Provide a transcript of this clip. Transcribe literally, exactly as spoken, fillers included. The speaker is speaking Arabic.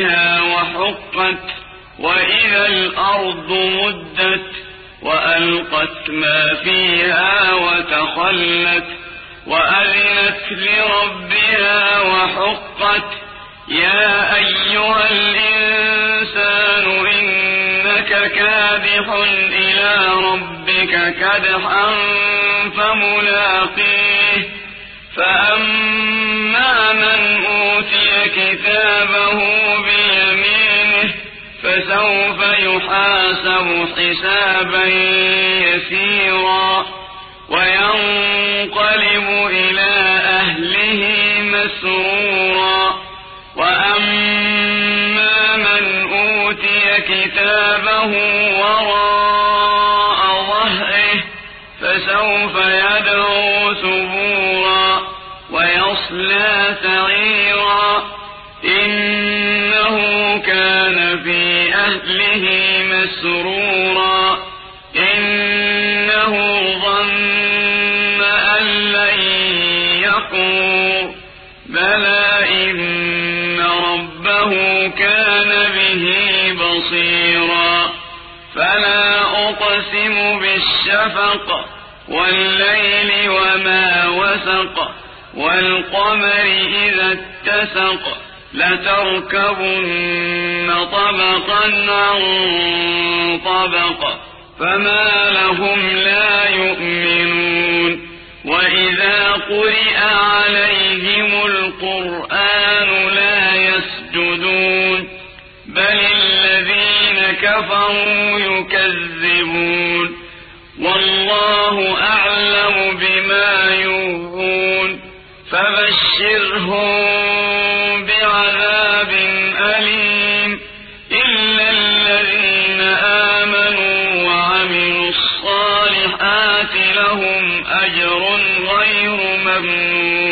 ربها وحقت وإذا الأرض مدت وألقت ما فيها وتخلت وأذنت لربها وحقت يا أيها الإنسان إنك كادح إلى ربك كدحا فملاقيه فأما من أوتي كتابه بيمينه فسوف يحاسب حسابا يسيرا وينقلب إلى أهله مسرورا وأما من أوتي كتابه وراء ظهره فسوف يدعو ثبورا ويصلى سعيرا إنه كان في أهله مسرورا إنه ظن أن لن يحور بلى إن ربه كان به بصيرا فلا أقسم بالشفق والليل وما وسق والقمر إذا اتسق لتركبن طبقا عن طبق فما لهم لا يؤمنون وإذا قرئ عليهم القرآن لا يسجدون بل الذين كفروا يكذبون والله أعلم بما يوعون فبشرهم بعذاب أليم إلا الذين آمنوا وعملوا الصالحات لهم أجر غير ممنون